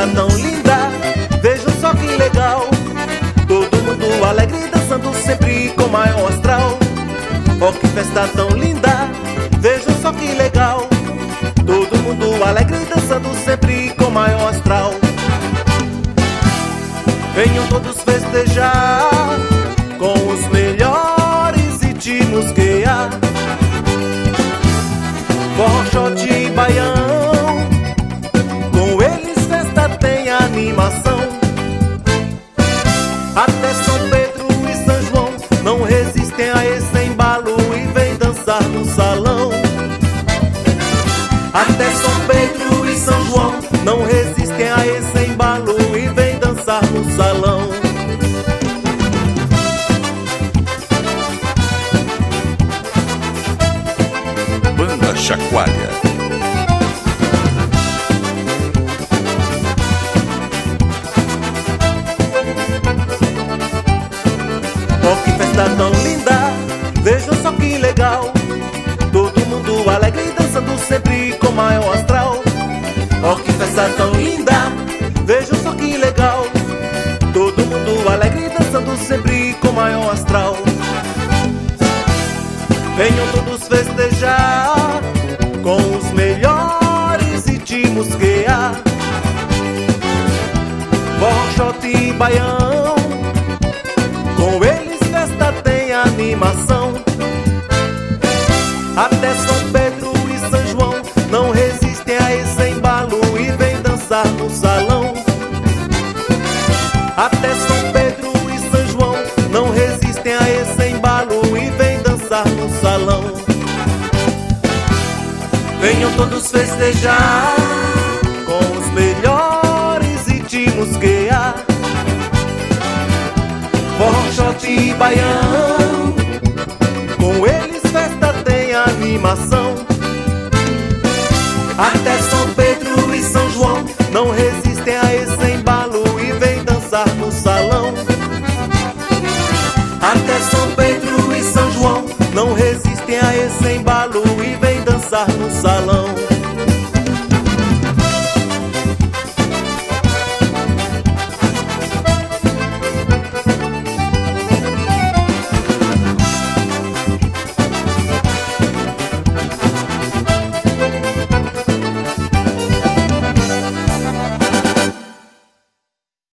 festa tão linda, vejam só que legal. Todo mundo alegre dançando sempre com maior astral. Oh, que festa tão linda, vejam só que legal. Todo mundo alegre dançando sempre com maior astral. Venham todos festejar com os melhores ritmos que há. Forró, shot e baião, com eles festa tem animação. Até São Pedro e São João não resistem a esse embalo e vem dançar no salão. Até São Pedro e São João não resistem a esse embalo e vem dançar no salão. Banda Chacoalha. Oh, que festa tão linda, vejam só que legal. Todo mundo alegre dançando sempre com maior astral. Oh, que festa tão linda, vejam só que legal. Todo mundo alegre dançando sempre com maior astral. Venham todos festejar com os melhores ritmos que há. Forró, shot e baião, com eles festa tem animação. Até São Pedro e São João não resistem a esse embalo e vem dançar no salão. Até São Pedro e São João não resistem a esse embalo e vem dançar no salão. Venham todos festejar com os melhores ritmos que há. Forró, shot e baião, com eles festa tem animação. Até São Pedro e São João não resistem